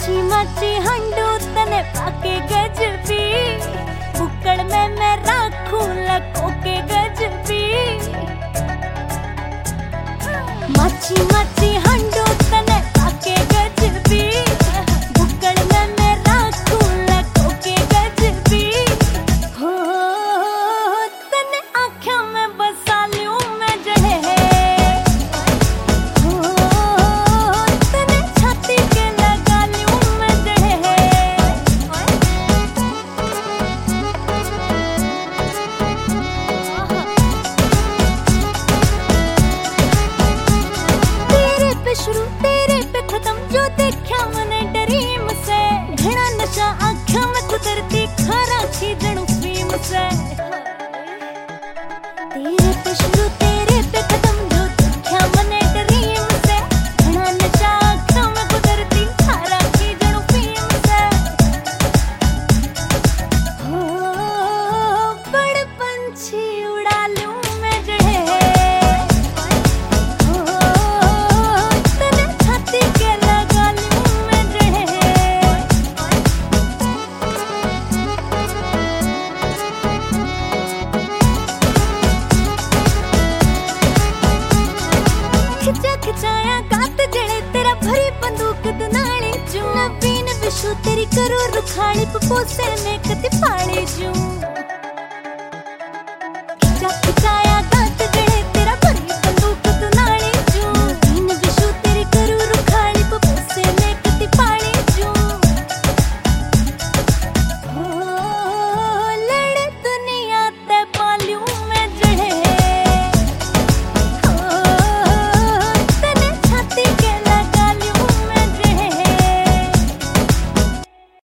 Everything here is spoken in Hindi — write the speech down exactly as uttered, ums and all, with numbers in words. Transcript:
माची माची हंडू तने पाके गजबी, बुक्कड़ में मैं राखूं लको के गजबी। माची माची हंडू तने पाके गजबी, बुक्कड़ में मैं राखूं लको के गजबी। हो तने आँखों में बसा लूं मैं जड़े, शुरू तेरे पे खत्म जो देखा मैंने ड्रीम से। घना नशा आँखों में कुदरती खारा थी जणू फिल्म से। तेरे पे शुरू तेरे पे खत्म जो देखा मैंने ड्रीम से। घना नशा आँखों में कुदरती खारा थी जणू फिल्म से। हो बड़ पंछी उड़ा लूं मैं जड़े, खिचाया गात जड़े तेरा भरी बंदूक दुनाली चू। नवीन विशु तेरी करो रुखाड़ी पपोसे में